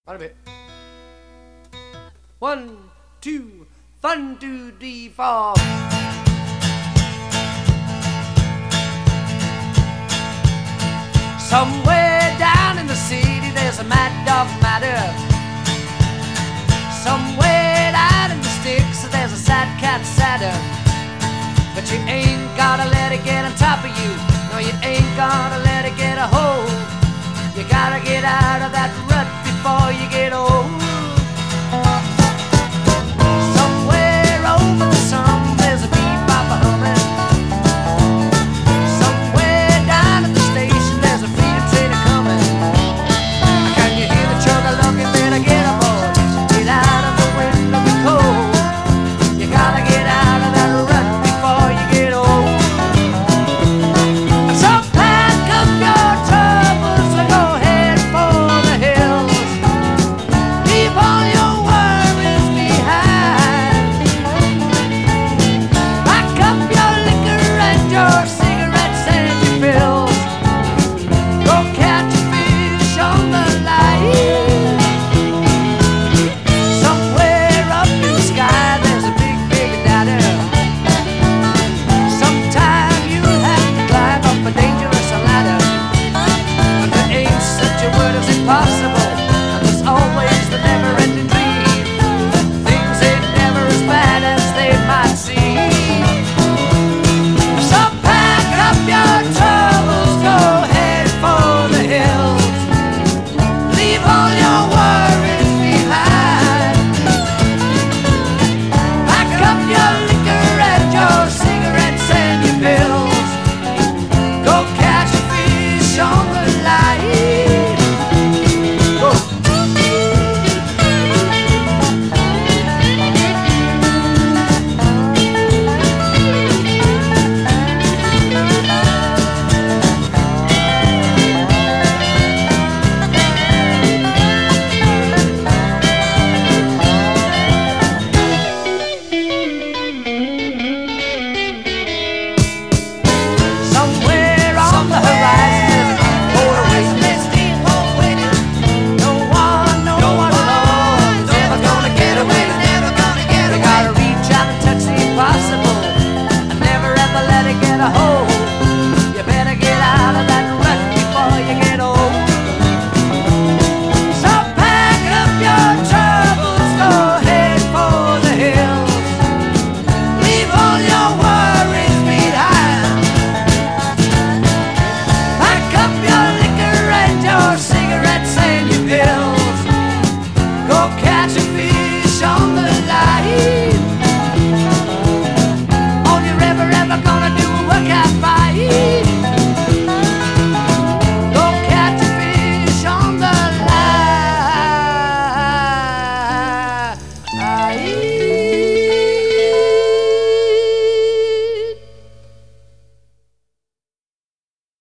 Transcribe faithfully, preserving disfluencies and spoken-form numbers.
Wait a bit. One, two, fun, two, three, four. Somewhere down in the city there's a mad dog matter. Somewhere down in the sticks there's a sad cat sadder. But you ain't gotta let it get on top of you. No, you ain't gonna let it get a hold. You gotta get out of that road.